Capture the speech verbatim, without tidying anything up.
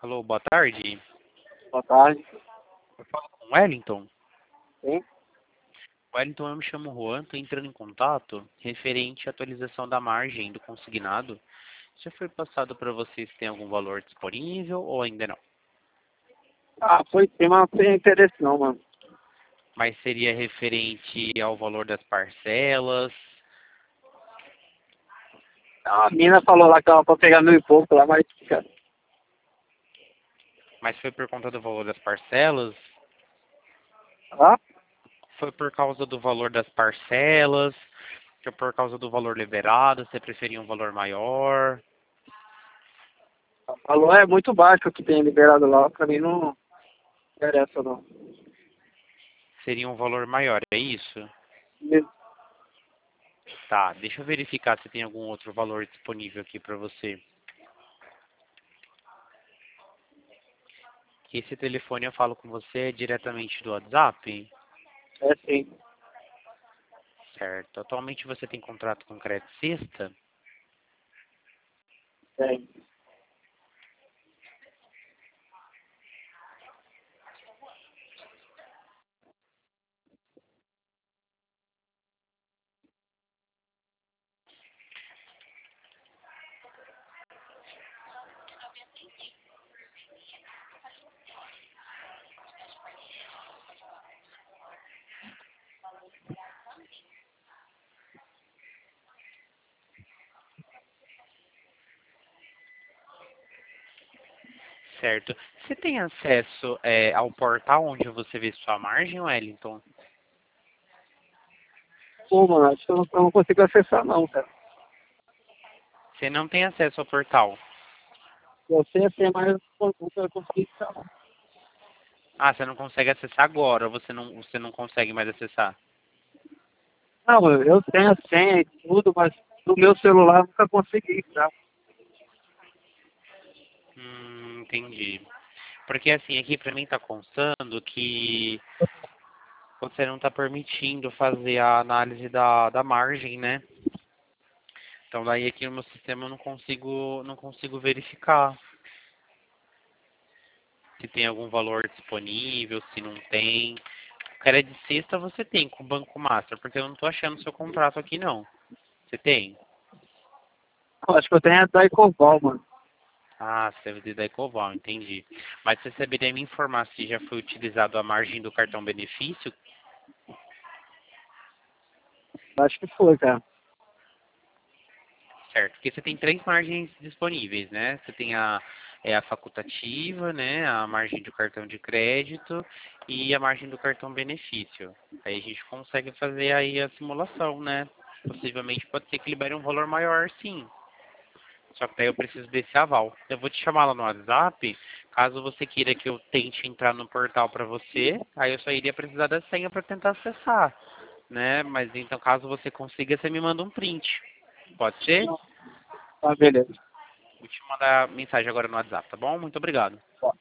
Alô, boa tarde. Boa tarde. Eu falo com o Wellington. Sim? Wellington, eu me chamo Juan, estou entrando em contato referente à atualização da margem do consignado. Já foi passado para vocês se tem algum valor disponível ou ainda não? Ah, foi sim, mas não tem interesse não, mano. Mas seria referente ao valor das parcelas? A mina falou lá que ela pra pegar mil e pouco lá, mas, cara, Mas foi por conta do valor das parcelas? ah, Foi por causa do valor das parcelas? Foi por causa do valor liberado? Você preferia um valor maior? falou é muito baixo o que tem liberado lá, pra mim não interessa não. Seria um valor maior, é isso? Me- Tá, deixa eu verificar se tem algum outro valor disponível aqui para você. Esse telefone eu falo com você diretamente do WhatsApp? É sim, Certo. Atualmente você tem contrato com Crédito Sexta? tem. Certo. Você tem acesso é, ao portal onde você vê sua margem, Wellington? Pô, mano, acho que eu não, eu não consigo acessar não, cara. Você não tem acesso ao portal. Eu sei assim, mas eu não eu consigo acessar não. Ah, você não consegue acessar agora, ou você não, você não consegue mais acessar? Não, eu eu tenho a senha e tudo, mas no meu celular eu nunca consegui, tá? Hum, entendi. Porque assim, aqui pra mim tá constando que você não tá permitindo fazer a análise da, da margem, né? Então daí aqui no meu sistema eu não consigo, não consigo verificar se tem algum valor disponível, se não tem. O cara de sexta você tem com o Banco Master, porque eu não tô achando seu contrato aqui não. Você tem? Eu acho que eu tenho a da Ecoval, mano. Ah, você deve ter da Ecoval, entendi. Mas você saberia me informar se já foi utilizado a margem do cartão benefício? Acho que foi, cara. Certo, porque você tem três margens disponíveis, né? Você tem a, é a facultativa, né? A margem do cartão de crédito e a margem do cartão benefício. Aí a gente consegue fazer aí a simulação, né? Possivelmente pode ser que libere um valor maior, sim. Só que daí eu preciso desse aval. Eu vou te chamar lá no WhatsApp, caso você queira que eu tente entrar no portal para você, aí eu só iria precisar da senha para tentar acessar, né? Mas então caso você consiga, você me manda um print. Pode ser? Tá, beleza. Vou te mandar mensagem agora no WhatsApp, tá bom? Muito obrigado.